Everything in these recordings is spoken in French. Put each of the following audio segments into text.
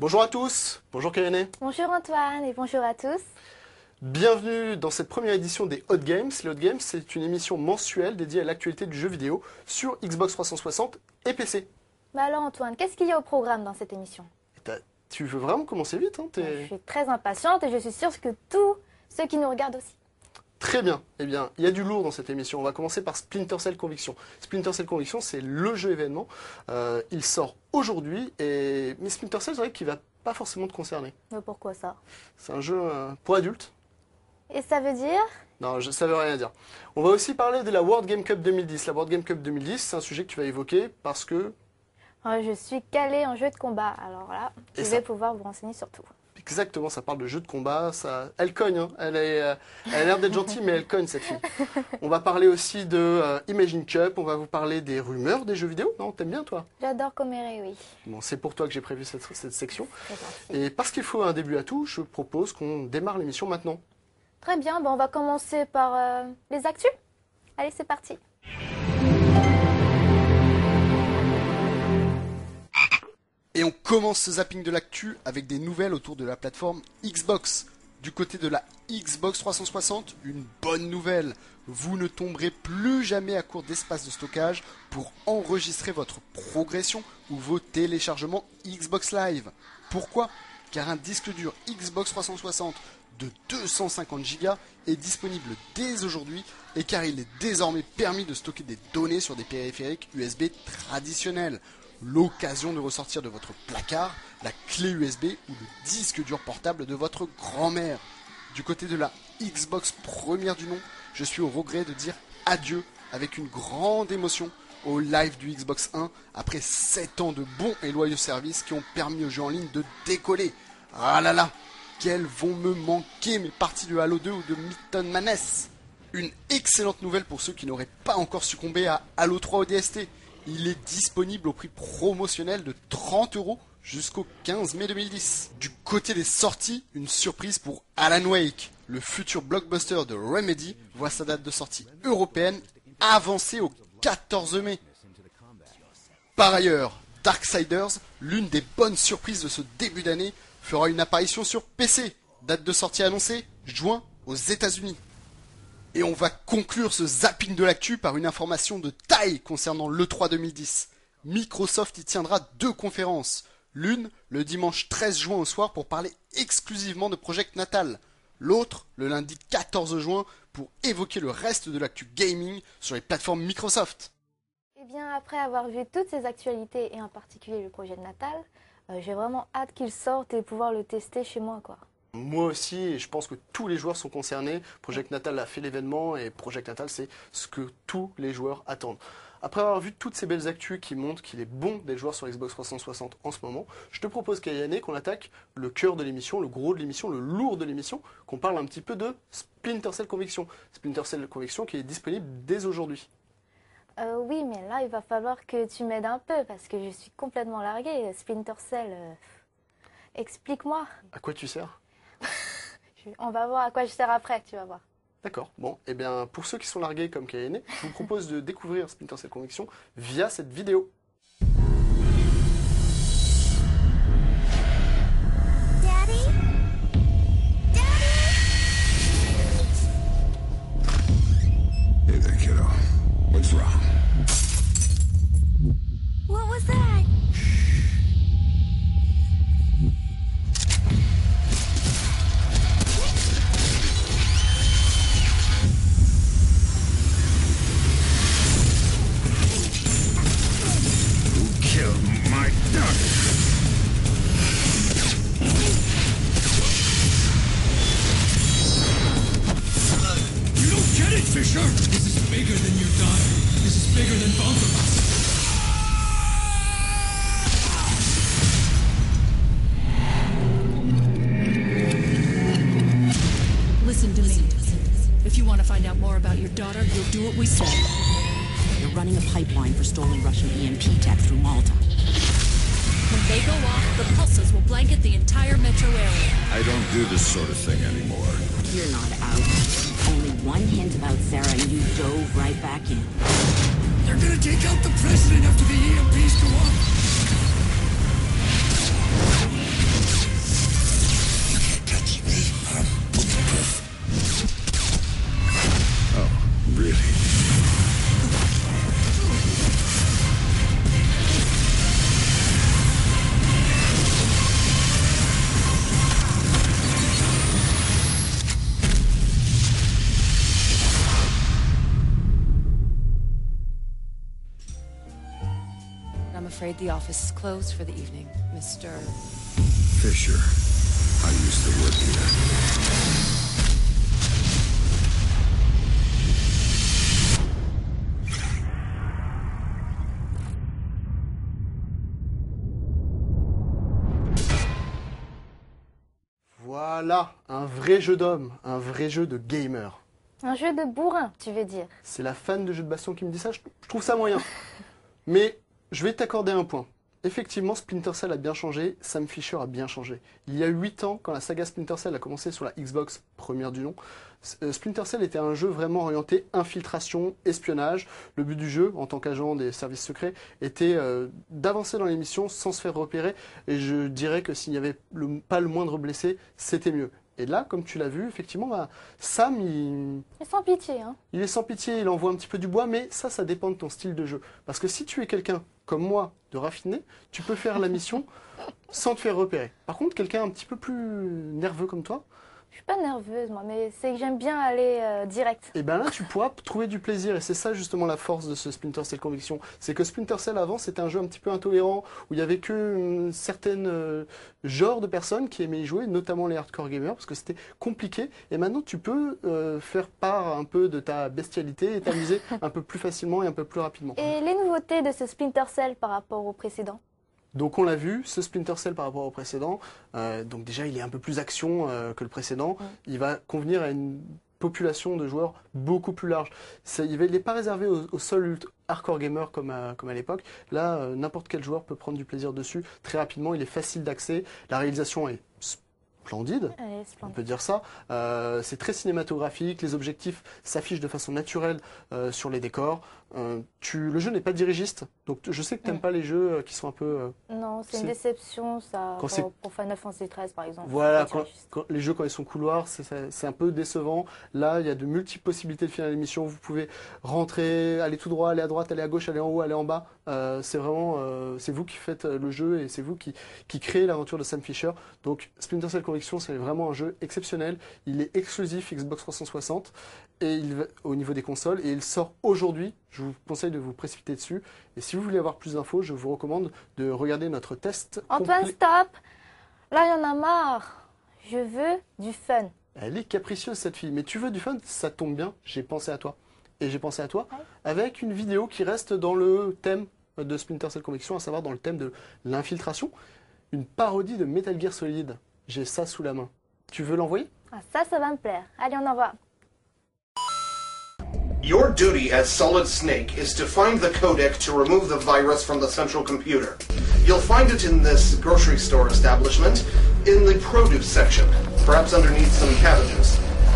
Bonjour à tous, bonjour Kayane. Bonjour Antoine et bonjour à tous. Bienvenue dans cette première édition des Hot Games. Les Hot Games, c'est une émission mensuelle dédiée à l'actualité du jeu vidéo sur Xbox 360 et PC. Bah alors Antoine, qu'est-ce qu'il y a au programme dans cette émission? Tu veux vraiment commencer vite, hein, Je suis très impatiente et je suis sûre que tous ceux qui nous regardent aussi. Très bien. Eh bien, il y a du lourd dans cette émission. On va commencer par Splinter Cell Conviction. Splinter Cell Conviction, c'est le jeu événement. Il sort aujourd'hui, mais Splinter Cell, c'est vrai qu'il ne va pas forcément te concerner. Mais pourquoi ça? C'est un jeu pour adultes. Et ça veut dire? Non, ça veut rien dire. On va aussi parler de la World Game Cup 2010. La World Game Cup 2010, c'est un sujet que tu vas évoquer parce que... Je suis calée en jeu de combat, alors là, je vais pouvoir vous renseigner sur tout. Exactement, ça parle de jeux de combat, elle cogne, hein. Elle a l'air d'être gentille, mais elle cogne cette fille. On va parler aussi de Imagine Cup, on va vous parler des rumeurs des jeux vidéo. Non, t'aimes bien toi? J'adore commérer, oui. Bon, c'est pour toi que j'ai prévu cette section. C'est gentil. Et parce qu'il faut un début à tout, je propose qu'on démarre l'émission maintenant. Très bien, on va commencer par les actus. Allez, c'est parti. Et on commence ce zapping de l'actu avec des nouvelles autour de la plateforme Xbox. Du côté de la Xbox 360, une bonne nouvelle. Vous ne tomberez plus jamais à court d'espace de stockage pour enregistrer votre progression ou vos téléchargements Xbox Live. Pourquoi? Car un disque dur Xbox 360 de 250 Go est disponible dès aujourd'hui et car il est désormais permis de stocker des données sur des périphériques USB traditionnels. L'occasion de ressortir de votre placard la clé USB ou le disque dur portable de votre grand-mère. Du côté de la Xbox première du nom, je suis au regret de dire adieu avec une grande émotion au live du Xbox 1 après 7 ans de bons et loyaux services qui ont permis aux jeux en ligne de décoller. Ah là là, quelles vont me manquer mes parties de Halo 2 ou de Mython Maness. Une excellente nouvelle pour ceux qui n'auraient pas encore succombé à Halo 3 ODST. Il est disponible au prix promotionnel de 30 € jusqu'au 15 mai 2010. Du côté des sorties, une surprise pour Alan Wake. Le futur blockbuster de Remedy voit sa date de sortie européenne avancée au 14 mai. Par ailleurs, Darksiders, l'une des bonnes surprises de ce début d'année, fera une apparition sur PC. Date de sortie annoncée, juin aux États-Unis. Et on va conclure ce zapping de l'actu par une information de taille concernant l'E3 2010. Microsoft y tiendra 2 conférences. L'une, le dimanche 13 juin au soir pour parler exclusivement de Project Natal. L'autre, le lundi 14 juin pour évoquer le reste de l'actu gaming sur les plateformes Microsoft. Eh bien, après avoir vu toutes ces actualités et en particulier le projet de Natal, j'ai vraiment hâte qu'il sorte et pouvoir le tester chez moi, quoi. Moi aussi, et je pense que tous les joueurs sont concernés. Project Natal a fait l'événement et Project Natal, c'est ce que tous les joueurs attendent. Après avoir vu toutes ces belles actus qui montrent qu'il est bon d'être joueur sur Xbox 360 en ce moment, je te propose, Kayane, qu'on attaque le cœur de l'émission, le gros de l'émission, le lourd de l'émission, qu'on parle un petit peu de Splinter Cell Conviction. Splinter Cell Conviction qui est disponible dès aujourd'hui. Oui, mais là, il va falloir que tu m'aides un peu parce que je suis complètement larguée. Splinter Cell, explique-moi. À quoi tu sers? On va voir à quoi je sers après, tu vas voir. D'accord. Bon, et bien pour ceux qui sont largués comme Kayane, je vous propose de découvrir Splinter Cell Conviction via cette vidéo. Daddy? Daddy? Hey there, kiddo. What's wrong? What was that? My daughter. You don't get it, Fisher! This is bigger than your daughter. This is bigger than both of us. Listen to me. If you want to find out more about your daughter, you'll do what we say. You're running a pipeline for stolen Russian EMP tech through Malta. When they go off, the pulses will blanket the entire metro area. I don't do this sort of thing anymore. You're not out. Only one hint about Sarah and you dove right back in. They're gonna take out the president after the EMPs go off. afraid the office is closed for the evening, Mr. Fisher. I used to work here. Voilà, un vrai jeu d'homme, un vrai jeu de gamer. Un jeu de bourrin, tu veux dire. C'est la fan de jeux de baston qui me dit ça, je trouve ça moyen. Mais je vais t'accorder un point. Effectivement, Splinter Cell a bien changé, Sam Fisher a bien changé. Il y a 8 ans, quand la saga Splinter Cell a commencé sur la Xbox, première du nom, Splinter Cell était un jeu vraiment orienté infiltration, espionnage. Le but du jeu, en tant qu'agent des services secrets, était d'avancer dans les missions sans se faire repérer. Et je dirais que s'il n'y avait pas le moindre blessé, c'était mieux. Et là, comme tu l'as vu, effectivement, Sam, Et sans pitié, hein. il est sans pitié, il envoie un petit peu du bois, mais ça dépend de ton style de jeu. Parce que si tu es quelqu'un comme moi, de raffiné, tu peux faire la mission sans te faire repérer. Par contre, quelqu'un un petit peu plus nerveux comme toi, Je suis pas nerveuse, moi, mais c'est que j'aime bien aller direct. et bien là, tu pourras trouver du plaisir. Et c'est ça, justement, la force de ce Splinter Cell Conviction. C'est que Splinter Cell, avant, c'était un jeu un petit peu intolérant, où il y avait que certaines genres de personnes qui aimaient y jouer, notamment les hardcore gamers, parce que c'était compliqué. Et maintenant, tu peux faire part un peu de ta bestialité et t'amuser un peu plus facilement et un peu plus rapidement. Et les nouveautés de ce Splinter Cell par rapport au précédent? Donc on l'a vu, ce Splinter Cell par rapport au précédent, donc déjà il est un peu plus action que le précédent, il va convenir à une population de joueurs beaucoup plus large. Il n'est pas réservé aux seuls hardcore gamers comme à l'époque. Là, n'importe quel joueur peut prendre du plaisir dessus très rapidement, il est facile d'accès, la réalisation est splendide, on peut dire ça. C'est très cinématographique, les objectifs s'affichent de façon naturelle sur les décors. Le jeu n'est pas dirigiste, donc je sais que tu n'aimes pas les jeux qui sont un peu... Non, c'est une déception, ça, Quand c'est- pour Final Fantasy XIII, par exemple. Voilà, C'est pas dirigiste. les jeux quand ils sont couloirs, c'est un peu décevant. Là, il y a de multiples possibilités de finir l'émission. Vous pouvez rentrer, aller tout droit, aller à droite, aller à gauche, aller en haut, aller en bas. C'est vraiment, c'est vous qui faites le jeu et c'est vous qui créez l'aventure de Sam Fisher. Donc Splinter Cell Conviction, c'est vraiment un jeu exceptionnel. Il est exclusif Xbox 360 et au niveau des consoles et il sort aujourd'hui. Je vous conseille de vous précipiter dessus. Et si vous voulez avoir plus d'infos, je vous recommande de regarder notre test Antoine, complet. stop! Là, il y en a marre. Je veux du fun. Elle est capricieuse cette fille, mais tu veux du fun, ça tombe bien, j'ai pensé à toi. Et j'ai pensé à toi avec une vidéo qui reste dans le thème de Splinter Cell Conviction, à savoir dans le thème de l'infiltration. Une parodie de Metal Gear Solid. J'ai ça sous la main. Tu veux l'envoyer? Ah, ça va me plaire. Allez, on envoie. Your duty as Solid Snake is to find the codec to remove the virus from the central computer. You'll find it in this grocery store establishment, in the produce section, perhaps underneath some cabbages.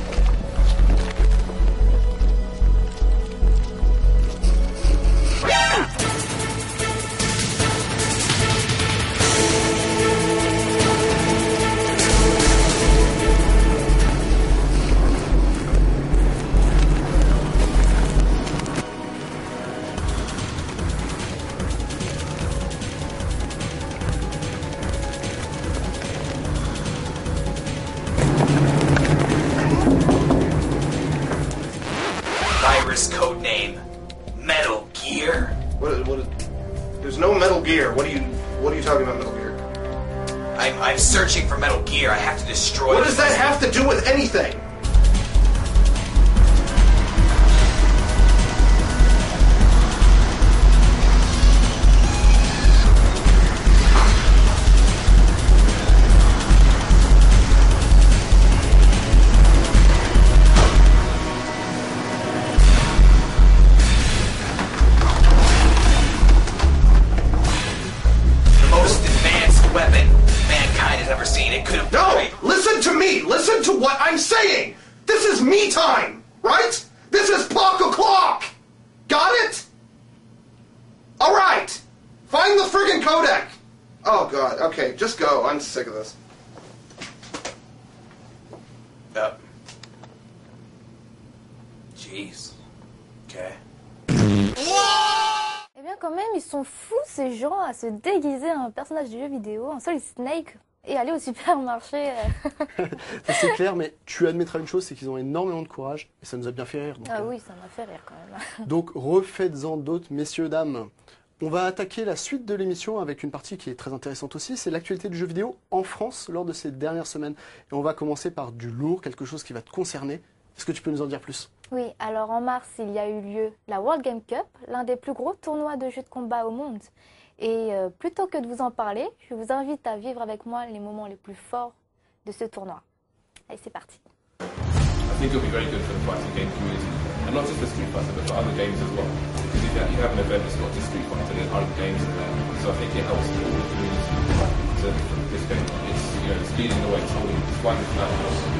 Virus codename Metal Gear. There's no Metal Gear. What are you talking about, Metal Gear? I'm searching for Metal Gear. I have to destroy. What does that have to do with anything? The most advanced weapon mankind has ever seen. It could have. No! Listen to me! Listen to what I'm saying! This is me time! Right? This is Pock o'clock! Got it? Alright! Find the friggin' codec! Oh god, okay, just go. I'm sick of this. Jeez. Okay. Eh bien, quand même, ils sont fous, ces gens, à se déguiser en personnage de jeu vidéo, en Solid Snake, et aller au supermarché. Ça, c'est clair, mais tu admettras une chose, c'est qu'ils ont énormément de courage et ça nous a bien fait rire. Donc, Ah oui, ça m'a fait rire quand même. donc refaites-en d'autres, messieurs, dames. On va attaquer la suite de l'émission avec une partie qui est très intéressante aussi, c'est l'actualité du jeu vidéo en France lors de ces dernières semaines. Et on va commencer par du lourd, quelque chose qui va te concerner. Est-ce que tu peux nous en dire plus? Oui, alors en mars, il y a eu lieu la World Game Cup, l'un des plus gros tournois de jeux de combat au monde. Et plutôt que de vous en parler, je vous invite à vivre avec moi les moments les plus forts de ce tournoi. Allez, c'est parti. I think it'll be very good for the fighting game community, and not just for Street Fighter, but for other games as well. Because if you have an event that's not just Street Fighter, there's other games in there. So I think it helps the community to this game. It's leading the way, it's holding, it's one of the platforms.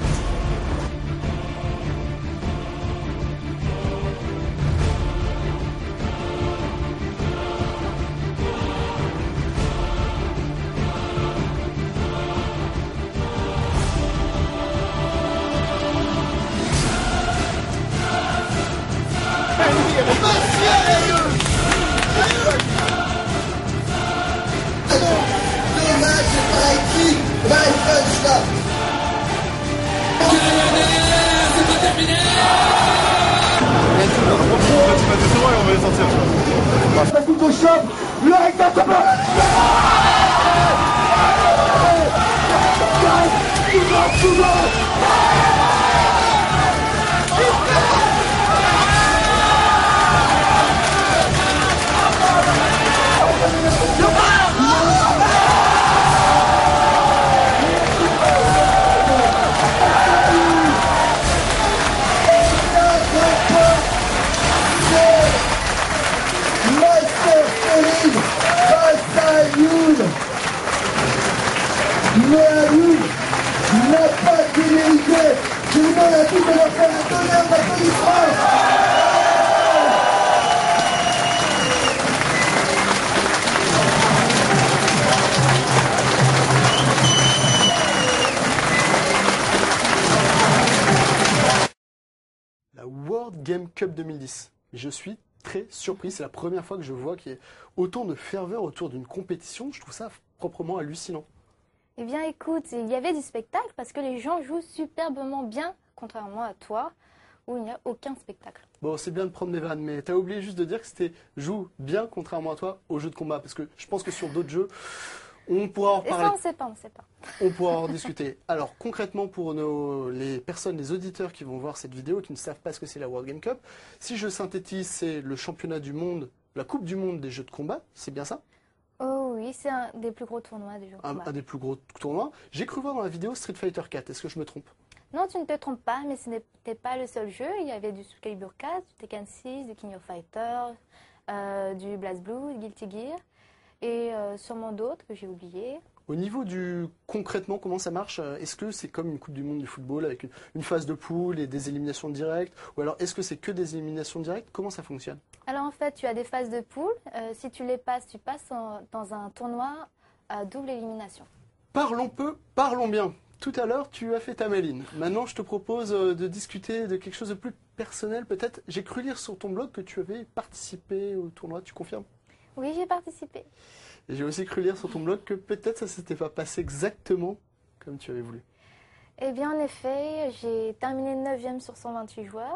La World Game Cup 2010. Je suis très surpris, c'est la première fois que je vois qu'il y ait autant de ferveur autour d'une compétition. Je trouve ça proprement hallucinant. Eh bien écoute, il y avait du spectacle parce que les gens jouent superbement bien, contrairement à toi, où il n'y a aucun spectacle. Bon, c'est bien de prendre mes vannes, mais t'as oublié juste de dire que c'était joue bien, contrairement à toi, aux jeux de combat. Parce que je pense que sur d'autres jeux, on pourra en reparler. Et ça, on ne sait pas. On pourra en discuter. Alors concrètement, pour les personnes, les auditeurs qui vont voir cette vidéo, qui ne savent pas ce que c'est la World Game Cup, si je synthétise, c'est le championnat du monde, la Coupe du monde des jeux de combat, c'est bien ça? Oh oui, c'est un des plus gros tournois des jeux de combat. Un des plus gros tournois. J'ai cru voir dans la vidéo Street Fighter 4, est-ce que je me trompe? Non, tu ne te trompes pas, mais ce n'était pas le seul jeu. Il y avait du Soul Calibur 4, du Tekken 6, du King of Fighters, du BlazBlue, du Guilty Gear, et sûrement d'autres que j'ai oubliés. Au niveau du concrètement, comment ça marche? Est-ce que c'est comme une Coupe du monde du football avec une phase de poule et des éliminations directes? Ou alors est-ce que c'est que des éliminations directes? Comment ça fonctionne? Alors en fait, tu as des phases de poule. Si tu les passes, tu passes dans un tournoi à double élimination. Parlons peu, parlons bien. Tout à l'heure, tu as fait ta maline. Maintenant, je te propose de discuter de quelque chose de plus personnel peut-être. J'ai cru lire sur ton blog que tu avais participé au tournoi, tu confirmes? Oui, j'ai participé. Et j'ai aussi cru lire sur ton blog que peut-être ça ne s'était pas passé exactement comme tu avais voulu. Eh bien, en effet, j'ai terminé 9e sur 128 joueurs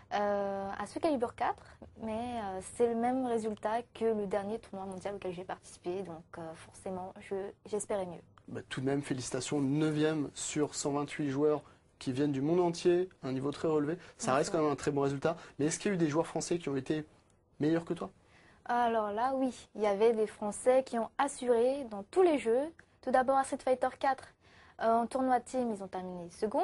à Soul Calibur 4, mais c'est le même résultat que le dernier tournoi mondial auquel j'ai participé, donc forcément, j'espérais mieux. Bah, tout de même, félicitations, 9e sur 128 joueurs qui viennent du monde entier, un niveau très relevé. Ça reste quand même un très bon résultat. Mais est-ce qu'il y a eu des joueurs français qui ont été meilleurs que toi? Alors là, oui, il y avait des Français qui ont assuré dans tous les jeux. Tout d'abord à Street Fighter 4, en tournoi team, ils ont terminé second.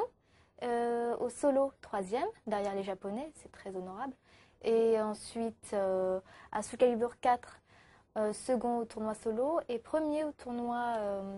Au solo, 3e, derrière les Japonais, c'est très honorable. Et ensuite, à Soul Calibur 4, second au tournoi solo et premier au tournoi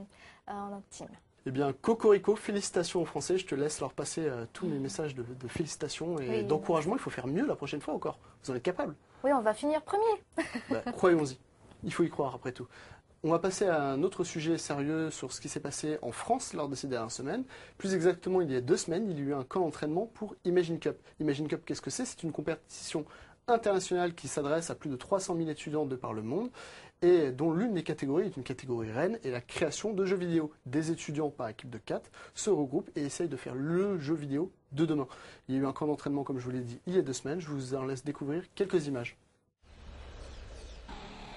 en team. Eh bien, Cocorico, félicitations aux Français. Je te laisse leur passer tous mes messages de félicitations et d'encouragement. Il faut faire mieux la prochaine fois encore. Vous en êtes capable. Oui, on va finir premier. Croyons-y. Il faut y croire après tout. On va passer à un autre sujet sérieux sur ce qui s'est passé en France lors de ces dernières semaines. Plus exactement, il y a 2 semaines, il y a eu un camp d'entraînement pour Imagine Cup. Imagine Cup, qu'est-ce que c'est? C'est une compétition internationale qui s'adresse à plus de 300 000 étudiants de par le monde et dont l'une des catégories est une catégorie reine et la création de jeux vidéo. Des étudiants par équipe de 4 se regroupent et essayent de faire le jeu vidéo de demain. Il y a eu un camp d'entraînement, comme je vous l'ai dit, il y a 2 semaines. Je vous en laisse découvrir quelques images.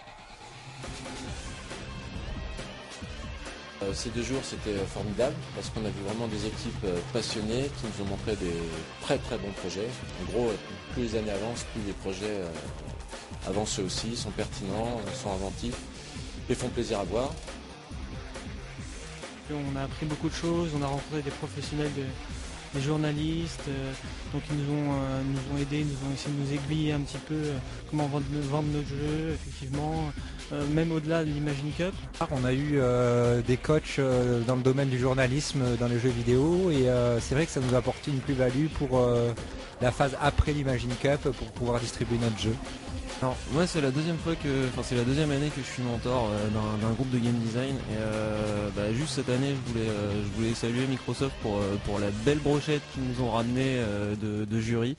Ces 2 jours, c'était formidable parce qu'on a vu vraiment des équipes passionnées qui nous ont montré des très très bons projets. En gros, plus les années avancent, plus les projets avancent eux aussi, sont pertinents, sont inventifs et font plaisir à voir. On a appris beaucoup de choses, on a rencontré des professionnels, des journalistes, donc ils nous ont aidés, ils nous ont essayé de nous aiguiller un petit peu comment vendre notre jeu, effectivement, même au-delà de l'Imagine Cup. On a eu des coachs dans le domaine du journalisme dans les jeux vidéo et c'est vrai que ça nous a apporté une plus-value pour la phase après l'Imagine Cup pour pouvoir distribuer notre jeu. Alors moi c'est la deuxième année que je suis mentor d'un groupe de game design et juste cette année je voulais saluer Microsoft pour la belle brochette qu'ils nous ont ramené de jury.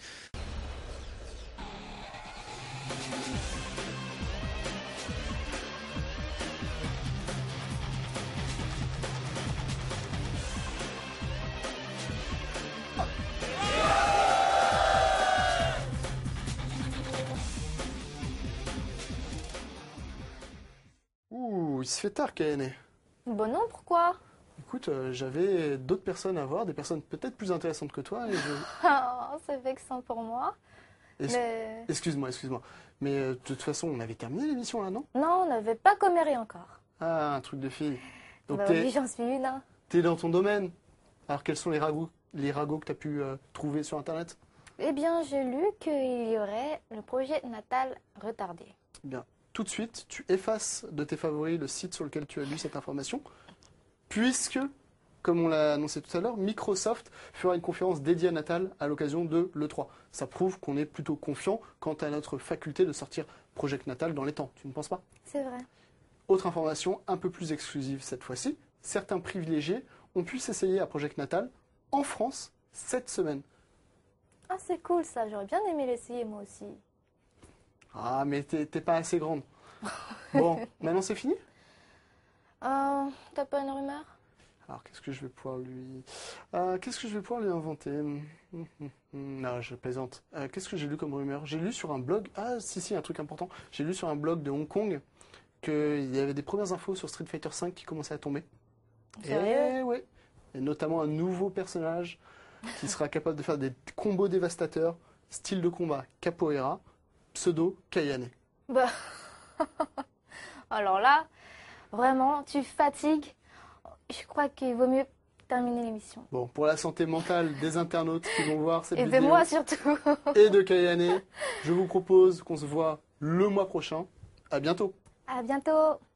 Ouh, il se fait tard, Kayane. Bon non, pourquoi? Écoute, j'avais d'autres personnes à voir, des personnes peut-être plus intéressantes que toi. Et Oh, c'est vexant pour moi. Mais... Excuse-moi. Mais de toute façon, on avait terminé l'émission là, non? Non, on n'avait pas comméré encore. Ah, un truc de fille. Donc Bah oui, j'en suis une. Hein. T'es dans ton domaine. Alors quels sont les ragots que tu as pu trouver sur Internet? Eh bien, j'ai lu qu'il y aurait le projet natal retardé. Bien. Tout de suite, tu effaces de tes favoris le site sur lequel tu as lu cette information, puisque, comme on l'a annoncé tout à l'heure, Microsoft fera une conférence dédiée à Natal à l'occasion de l'E3. Ça prouve qu'on est plutôt confiant quant à notre faculté de sortir Project Natal dans les temps, tu ne penses pas? C'est vrai. Autre information un peu plus exclusive cette fois-ci, certains privilégiés ont pu s'essayer à Project Natal en France cette semaine. Ah, c'est cool ça, j'aurais bien aimé l'essayer moi aussi. Ah, mais t'es pas assez grande. Bon, maintenant c'est fini? T'as pas une rumeur? Alors, qu'est-ce que je vais pouvoir lui inventer? Non, je plaisante. Qu'est-ce que j'ai lu comme rumeur? J'ai lu sur un blog... Ah, si, un truc important. J'ai lu sur un blog de Hong Kong qu'il y avait des premières infos sur Street Fighter V qui commençaient à tomber. Sérieux? Et ouais. Et notamment un nouveau personnage qui sera capable de faire des combos dévastateurs, style de combat capoeira, pseudo Kayane. Bah... Alors là, vraiment, tu fatigues. Je crois qu'il vaut mieux terminer l'émission. Bon, pour la santé mentale des internautes qui vont voir cette vidéo... Et de moi surtout. Et de Kayane, je vous propose qu'on se voit le mois prochain. À bientôt. À bientôt.